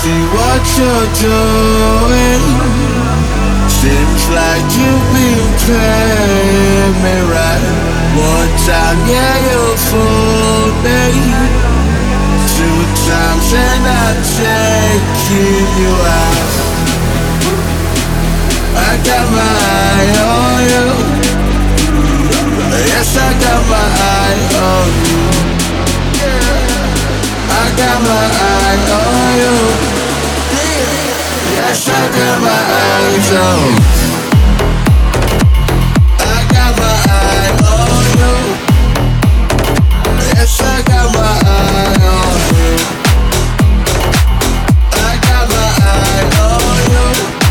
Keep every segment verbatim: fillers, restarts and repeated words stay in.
see what you're doing. Seems like you've been playing me right. One time, yeah, you fooled me. Two times and I'm taking you out. I got my eye on you. Yes, I got my eye on you. I got my eye on you. Yes, I got my eyes on you. I got my eye on you. Yes, I got my eye on you. I got my eye on you.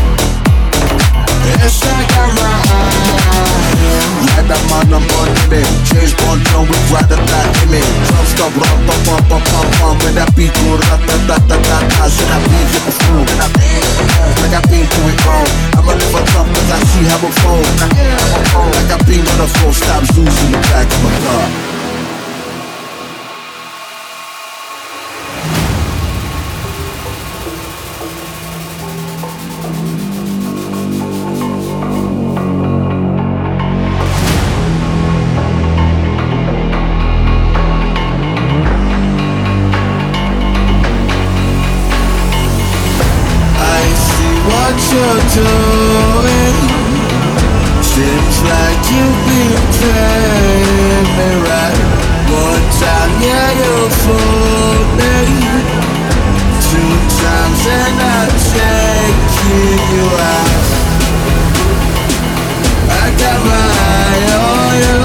Yes, I got my eye on you. Light up my number limit. James Bond, John Wick, ride the black image. Drum stop, rum, pum, pum, pum, pum, pum. When that beat go, ra-ta-ta-ta-ta-ta. Should I be here before? Like I've been through it all. I'ma live on top cause I see how it falls. Like I've been on a full stop, Zeus in the back of my car. What you're doing. Seems like you've been playing me right. One time, yeah, you fooled me. Two times and I'm taking you out. I got my eye on you.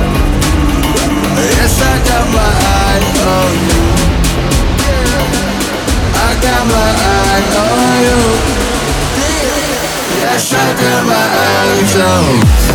Yes, I got my eye on you. I got my eye on you. Yes, I got my eyes on.